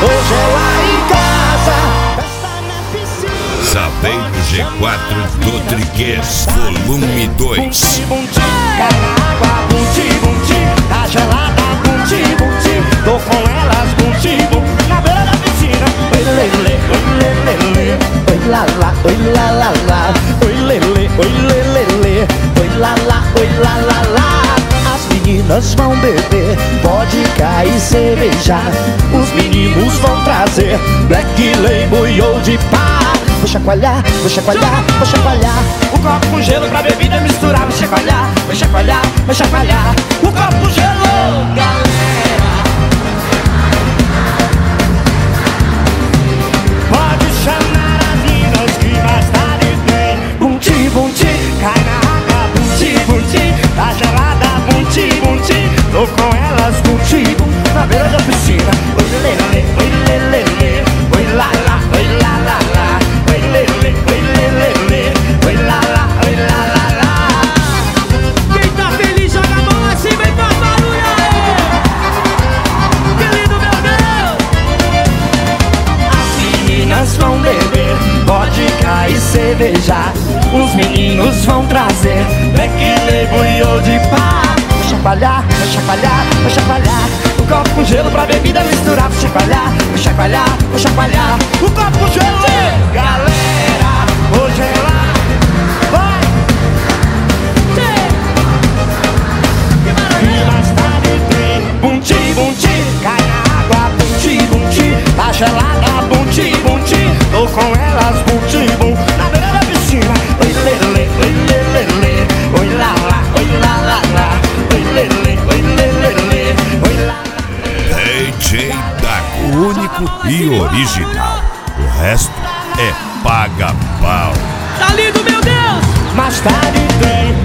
hoje é lá em casa. Festa na piscina. Saveiro G4 do Triquês, volume 2. Bum-ti, cai na água, bum-ti, bum-ti, tá gelada, bum-ti, bum-ti, tô com elas, bum-ti, bum, na beira da piscina. Oi, lele, oi, lele, oi, lá, lá, oi, lá, lá, lá, oi, lele, oi, lele, oi, lá, lá, oi, lá, lá, lá. As meninas vão beber vodka e cerveja, os meninos vão trazer Black Label e Old Par. Vou chacoalhar, vou chacoalhar, vou chacoalhar o copo com gelo pra bebida misturar. Vou chacoalhar, vou chacoalhar, vou chacoalhar o copo com gelo, galera. Pode chamar as minas que mais tarde tem. Bum-ti, bum-ti, cai na água, bum-ti, bum-ti, tá gelada, bum-ti, bum-ti, tô com elas, bum-ti, bum, na beira da piscina. Oi, lele, oi, lele, oi, lá, lá, oi, lá, lá, lá, oi, lele, oi, lele, oi, lá, lá, oi, lá, lá, lá. Quem tá feliz joga a mão assim, vem pra barulho aí. Que lindo, meu Deus. As meninas vão beber vodka e cerveja, os meninos vão trazer Black Label e Old Par. Vou chacoalhar, vou chacoalhar, vou chacoalhar o copo com gelo pra bebida misturar. Vou chacoalhar, vou chacoalhar, vou chacoalhar o copo com gelo. Galera, hoje é lá, vai! E mais tarde tem bum-ti, bum-ti, cai na água, bum-ti, bum-ti, tá gelada, bum-ti, bum-ti, tô com elas, bum-ti, bum, na beira da piscina. Oi, lele, oi, lele, oi, lá, lá, oi, lá, lá, lá, oi, lele, oi, lele, oi, lá, lá. DJ Dago, único e original. O resto é paga-pau. Tá lindo, meu Deus. Mais tarde tem